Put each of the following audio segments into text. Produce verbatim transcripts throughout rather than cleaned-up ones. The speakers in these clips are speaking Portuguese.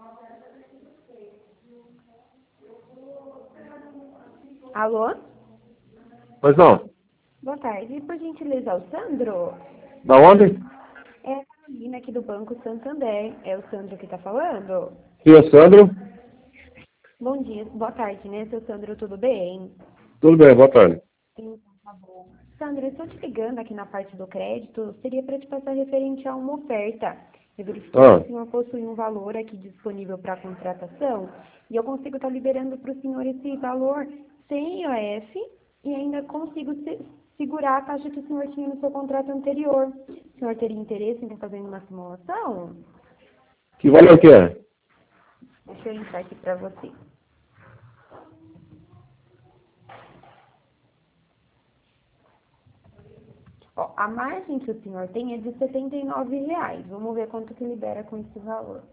Alô? Pois não. Boa tarde. Por gentileza, é o Sandro? Da onde? É a Carolina aqui do Banco Santander. É o Sandro que está falando? Sim, é Sandro. Bom dia, boa tarde, né, seu Sandro, tudo bem? Tudo bem, boa tarde. Então, tá bom. Sandro, eu estou te ligando aqui na parte do crédito, seria para te passar referente a uma oferta. Eu verifiquei Ah, que o senhor possui um valor aqui disponível para contratação e eu consigo estar liberando para o senhor esse valor sem I O F e ainda consigo se- segurar a taxa que o senhor tinha no seu contrato anterior. O senhor teria interesse em estar fazendo uma simulação? que valor que é? Deixa eu entrar aqui para você. Ó, a margem que o senhor tem é de setenta e nove reais. Vamos ver quanto que libera com esse valor.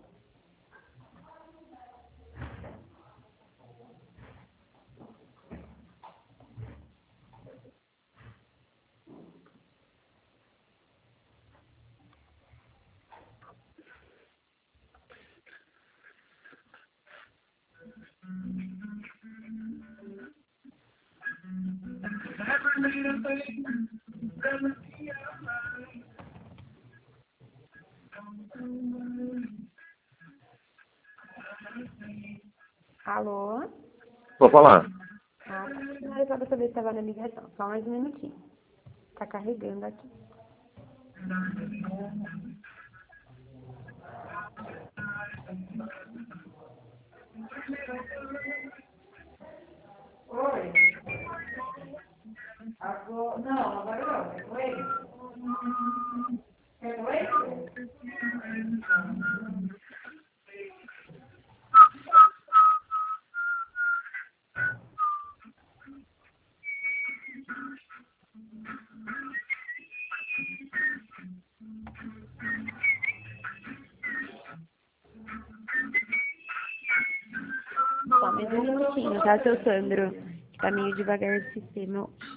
Alô? Vou falar. Ah, tá. Não era só pra saber se estava na ligação. Só mais um minutinho. Tá carregando aqui. Oi. Agora... Não, agora não. Oi. Oi? Só mais um minutinho, tá, seu Sandro? Tá meio devagar o sistema.